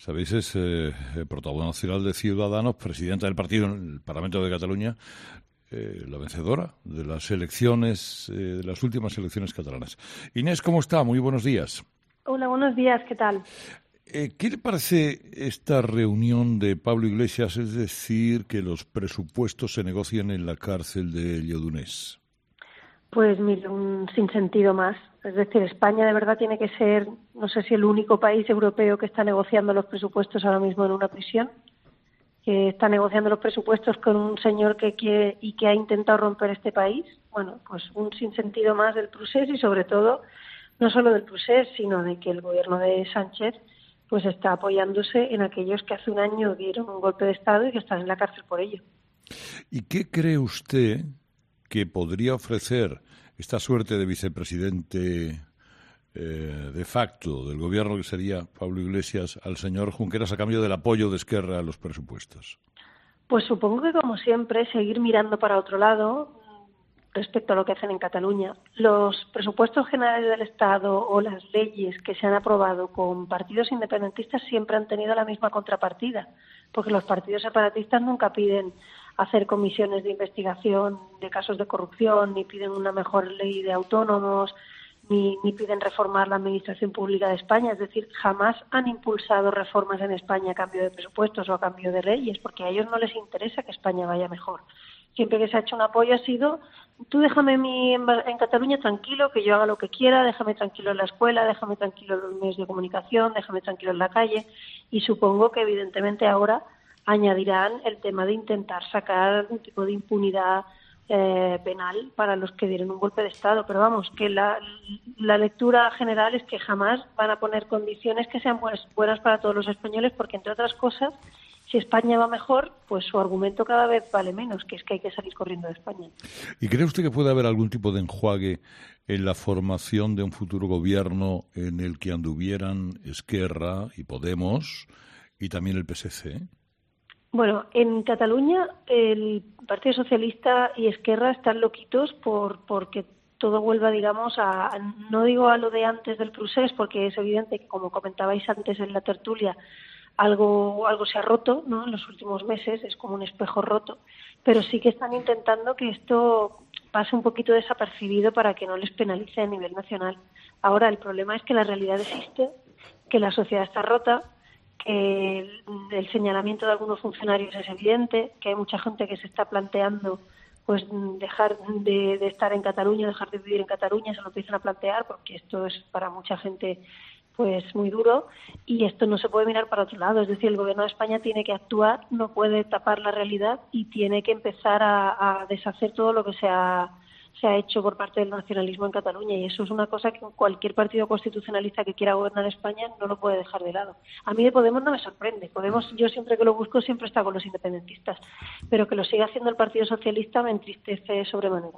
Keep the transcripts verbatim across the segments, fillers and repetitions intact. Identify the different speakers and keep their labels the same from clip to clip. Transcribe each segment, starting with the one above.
Speaker 1: Sabéis, es eh, portavoz nacional de Ciudadanos, presidenta del partido en el Parlamento de Cataluña, eh, la vencedora de las elecciones, eh, de las últimas elecciones catalanas. Inés, ¿cómo está? Muy buenos días.
Speaker 2: Hola, buenos días, ¿qué tal?
Speaker 1: Eh, ¿Qué le parece esta reunión de Pablo Iglesias, es decir, que los presupuestos se negocian en la cárcel de Lledoners?
Speaker 2: Pues mire, un sinsentido más. Es decir, España de verdad tiene que ser, no sé si el único país europeo que está negociando los presupuestos ahora mismo en una prisión, que está negociando los presupuestos con un señor que quiere y que ha intentado romper este país. Bueno, pues un sinsentido más del procés y sobre todo, no solo del procés, sino de que el gobierno de Sánchez pues está apoyándose en aquellos que hace un año dieron un golpe de Estado y que están en la cárcel por ello.
Speaker 1: ¿Y qué cree usted que podría ofrecer esta suerte de vicepresidente eh, de facto del gobierno, que sería Pablo Iglesias, al señor Junqueras a cambio del apoyo de Esquerra a los presupuestos?
Speaker 2: Pues supongo que, como siempre, seguir mirando para otro lado respecto a lo que hacen en Cataluña. Los presupuestos generales del Estado o las leyes que se han aprobado con partidos independentistas siempre han tenido la misma contrapartida, porque los partidos separatistas nunca piden hacer comisiones de investigación de casos de corrupción, ni piden una mejor ley de autónomos, ni, ni piden reformar la administración pública de España. Es decir, jamás han impulsado reformas en España a cambio de presupuestos o a cambio de leyes, porque a ellos no les interesa que España vaya mejor. Siempre que se ha hecho un apoyo ha sido, tú déjame mi, en, en Cataluña tranquilo, que yo haga lo que quiera, déjame tranquilo en la escuela, déjame tranquilo en los medios de comunicación, déjame tranquilo en la calle. Y supongo que evidentemente ahora añadirán el tema de intentar sacar algún tipo de impunidad eh, penal para los que dieron un golpe de Estado. Pero vamos, que la, la lectura general es que jamás van a poner condiciones que sean buenas, buenas para todos los españoles, porque entre otras cosas, si España va mejor, pues su argumento cada vez vale menos, que es que hay que salir corriendo de España.
Speaker 1: ¿Y cree usted que puede haber algún tipo de enjuague en la formación de un futuro gobierno en el que anduvieran Esquerra y Podemos y también el P S C?
Speaker 2: Bueno, en Cataluña el Partido Socialista y Esquerra están loquitos por porque todo vuelva, digamos, a, no digo a lo de antes del procés, porque es evidente que, como comentabais antes en la tertulia, algo algo se ha roto, ¿no? En los últimos meses, es como un espejo roto, pero sí que están intentando que esto pase un poquito desapercibido para que no les penalice a nivel nacional. Ahora, el problema es que la realidad existe, que la sociedad está rota, que el, el señalamiento de algunos funcionarios es evidente, que hay mucha gente que se está planteando pues dejar de, de estar en Cataluña, dejar de vivir en Cataluña, se lo empiezan a plantear porque esto es para mucha gente pues muy duro, y esto no se puede mirar para otro lado. Es decir, el gobierno de España tiene que actuar, no puede tapar la realidad y tiene que empezar a, a deshacer todo lo que se ha, se ha hecho por parte del nacionalismo en Cataluña, y eso es una cosa que cualquier partido constitucionalista que quiera gobernar España no lo puede dejar de lado. A mí de Podemos no me sorprende. Podemos, yo siempre que lo busco siempre está con los independentistas, pero que lo siga haciendo el Partido Socialista me entristece sobremanera.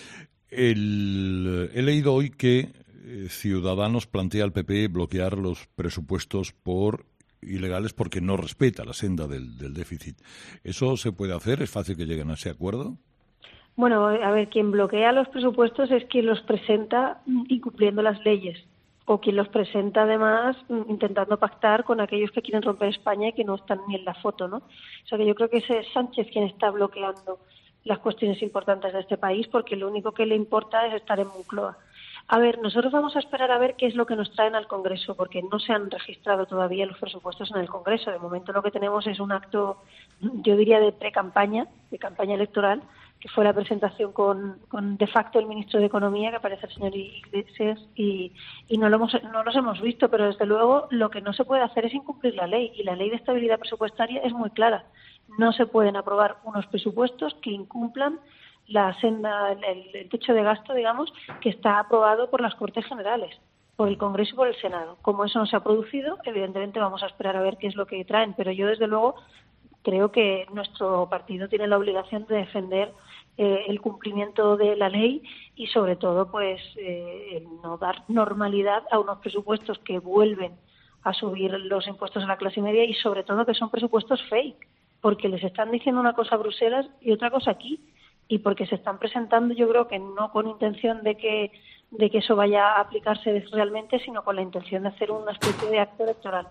Speaker 1: El, he leído hoy que Ciudadanos plantea al P P bloquear los presupuestos por ilegales porque no respeta la senda del, del déficit. ¿Eso se puede hacer? ¿Es fácil que lleguen a ese acuerdo?
Speaker 2: Bueno, a ver, quien bloquea los presupuestos es quien los presenta incumpliendo las leyes, o quien los presenta además intentando pactar con aquellos que quieren romper España y que no están ni en la foto, ¿no? O sea que yo creo que ese es Sánchez quien está bloqueando las cuestiones importantes de este país, porque lo único que le importa es estar en Moncloa. A ver, nosotros vamos a esperar a ver qué es lo que nos traen al Congreso, porque no se han registrado todavía los presupuestos en el Congreso. De momento lo que tenemos es un acto, yo diría, de pre-campaña, de campaña electoral, que fue la presentación con, con de facto el ministro de Economía, que aparece el señor Iglesias, y, y no, lo hemos, no los hemos visto, pero desde luego lo que no se puede hacer es incumplir la ley, y la ley de estabilidad presupuestaria es muy clara. No se pueden aprobar unos presupuestos que incumplan la senda, el, el techo de gasto, digamos, que está aprobado por las Cortes Generales, por el Congreso y por el Senado. Como eso no se ha producido, evidentemente vamos a esperar a ver qué es lo que traen, pero yo desde luego creo que nuestro partido tiene la obligación de defender eh, el cumplimiento de la ley y sobre todo pues eh, el no dar normalidad a unos presupuestos que vuelven a subir los impuestos a la clase media y sobre todo que son presupuestos fake, porque les están diciendo una cosa a Bruselas y otra cosa aquí, y porque se están presentando, yo creo que no con intención de que de que eso vaya a aplicarse realmente, sino con la intención de hacer una especie de acto electoral.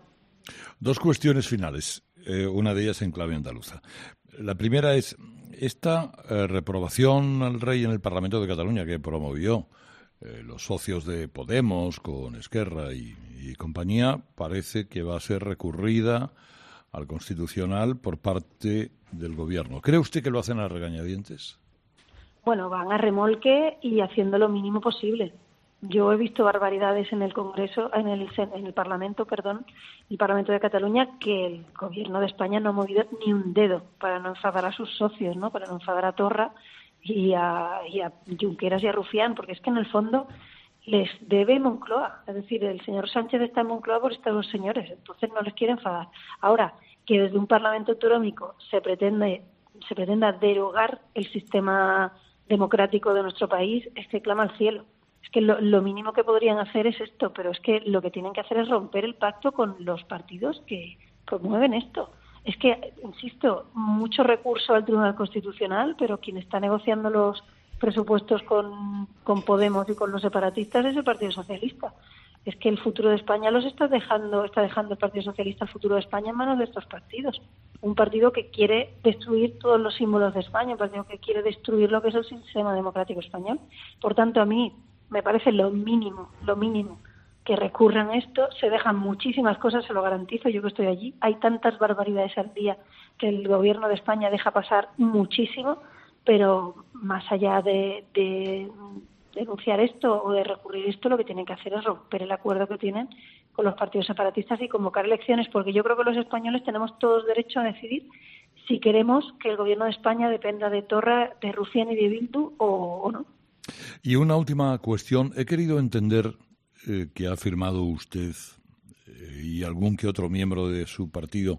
Speaker 1: Dos cuestiones finales, eh, una de ellas en clave andaluza. La primera es esta eh, reprobación al rey en el Parlamento de Cataluña que promovió eh, los socios de Podemos con Esquerra y, y compañía, parece que va a ser recurrida al Constitucional por parte del Gobierno. ¿Cree usted que lo hacen a regañadientes?
Speaker 2: Bueno, van a remolque y haciendo lo mínimo posible. Yo he visto barbaridades en el Congreso, en el, en el Parlamento, perdón, el Parlamento de Cataluña, que el Gobierno de España no ha movido ni un dedo para no enfadar a sus socios, ¿no? Para no enfadar a Torra y a, y a Junqueras y a Rufián, porque es que en el fondo les debe Moncloa. Es decir, el señor Sánchez está en Moncloa por estos dos señores, entonces no les quiere enfadar. Ahora, que desde un Parlamento autonómico se pretende, se pretenda derogar el sistema democrático de nuestro país, es que clama al cielo. Es que lo, lo mínimo que podrían hacer es esto, pero es que lo que tienen que hacer es romper el pacto con los partidos que promueven esto. Es que, insisto, mucho recurso al Tribunal Constitucional, pero quien está negociando los presupuestos con, con Podemos y con los separatistas es el Partido Socialista. Es que el futuro de España los está dejando, está dejando el Partido Socialista el futuro de España en manos de estos partidos. Un partido que quiere destruir todos los símbolos de España, un partido que quiere destruir lo que es el sistema democrático español. Por tanto, a mí me parece lo mínimo, lo mínimo que recurran a esto. Se dejan muchísimas cosas, se lo garantizo, yo que estoy allí. Hay tantas barbaridades al día que el Gobierno de España deja pasar muchísimo, pero más allá de, de denunciar esto o de recurrir esto, lo que tienen que hacer es romper el acuerdo que tienen con los partidos separatistas y convocar elecciones, porque yo creo que los españoles tenemos todos derecho a decidir si queremos que el Gobierno de España dependa de Torra, de Rufián y de Bildu o, o no.
Speaker 1: Y una última cuestión. He querido entender eh, que ha firmado usted eh, y algún que otro miembro de su partido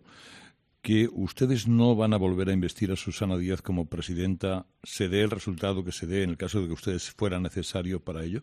Speaker 1: que ustedes no van a volver a investir a Susana Díaz como presidenta, se dé el resultado que se dé en el caso de que ustedes fuera necesario para ello.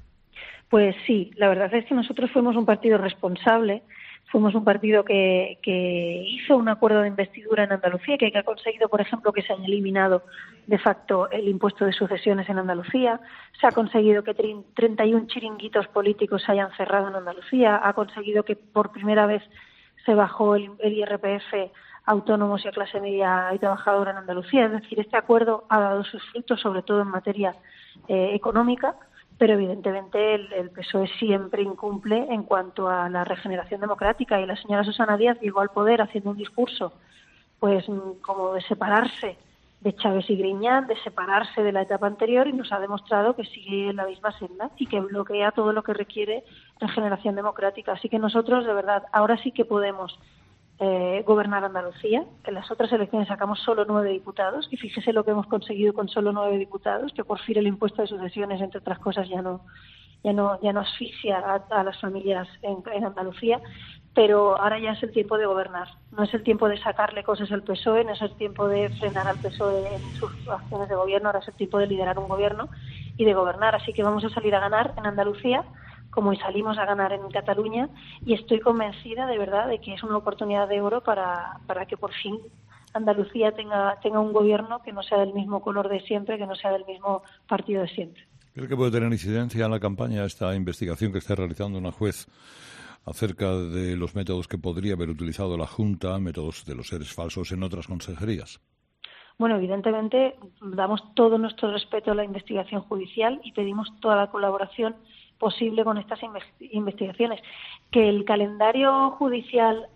Speaker 2: Pues sí, la verdad es que nosotros fuimos un partido responsable. Fuimos un partido que, que hizo un acuerdo de investidura en Andalucía, que ha conseguido, por ejemplo, que se haya eliminado de facto el impuesto de sucesiones en Andalucía. Se ha conseguido que treinta y uno chiringuitos políticos se hayan cerrado en Andalucía. Ha conseguido que por primera vez se bajó el, el I R P F a autónomos y a clase media y trabajadora en Andalucía. Es decir, este acuerdo ha dado sus frutos, sobre todo en materia eh, económica. Pero evidentemente el, el P S O E siempre incumple en cuanto a la regeneración democrática, y la señora Susana Díaz llegó al poder haciendo un discurso pues como de separarse de Chávez y Griñán, de separarse de la etapa anterior, y nos ha demostrado que sigue en la misma senda y que bloquea todo lo que requiere regeneración democrática. Así que nosotros, de verdad, ahora sí que podemos Eh, gobernar Andalucía. En las otras elecciones sacamos solo nueve diputados y fíjese lo que hemos conseguido con solo nueve diputados, que por fin el impuesto de sucesiones, entre otras cosas, ya no ya no ya no asfixia a, a las familias en, en Andalucía. Pero ahora ya es el tiempo de gobernar. No es el tiempo de sacarle cosas al P S O E, no es el tiempo de frenar al P S O E en sus acciones de gobierno, ahora es el tiempo de liderar un gobierno y de gobernar. Así que vamos a salir a ganar en Andalucía, como salimos a ganar en Cataluña, y estoy convencida de verdad de que es una oportunidad de oro para, para que por fin Andalucía tenga, tenga un gobierno que no sea del mismo color de siempre, que no sea del mismo partido de siempre.
Speaker 1: ¿Cree que puede tener incidencia en la campaña esta investigación que está realizando una juez acerca de los métodos que podría haber utilizado la Junta, métodos de los seres falsos en otras consejerías?
Speaker 2: Bueno, evidentemente damos todo nuestro respeto a la investigación judicial y pedimos toda la colaboración posible con estas investigaciones. Que el calendario judicial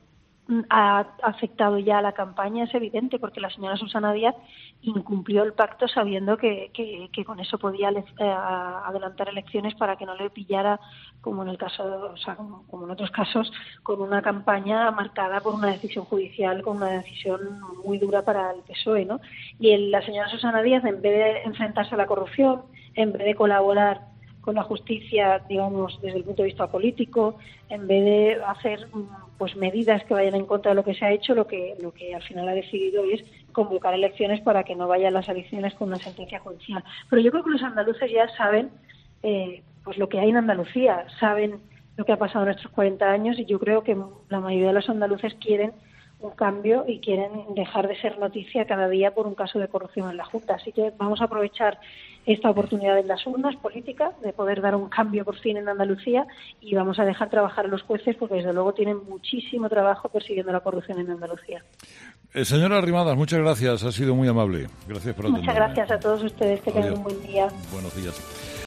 Speaker 2: ha afectado ya a la campaña es evidente, porque la señora Susana Díaz incumplió el pacto sabiendo que, que, que con eso podía eh, adelantar elecciones para que no le pillara, como en el caso, o sea, como, como en otros casos, con una campaña marcada por una decisión judicial, con una decisión muy dura para el P S O E, ¿no? Y el, la señora Susana Díaz, en vez de enfrentarse a la corrupción, en vez de colaborar con la justicia, digamos, desde el punto de vista político, en vez de hacer pues medidas que vayan en contra de lo que se ha hecho, lo que lo que al final ha decidido es convocar elecciones para que no vayan las elecciones con una sentencia judicial. Pero yo creo que los andaluces ya saben eh, pues lo que hay en Andalucía, saben lo que ha pasado en estos cuarenta años, y yo creo que la mayoría de los andaluces quieren un cambio y quieren dejar de ser noticia cada día por un caso de corrupción en la Junta. Así que vamos a aprovechar esta oportunidad en las urnas políticas de poder dar un cambio por fin en Andalucía y vamos a dejar trabajar a los jueces porque desde luego tienen muchísimo trabajo persiguiendo la corrupción en Andalucía.
Speaker 1: Eh, señora Arrimadas, muchas gracias, ha sido muy amable. Gracias por atenderme.
Speaker 2: Muchas gracias a todos ustedes, que
Speaker 1: Adiós.
Speaker 2: tengan un buen día.
Speaker 1: Buenos días.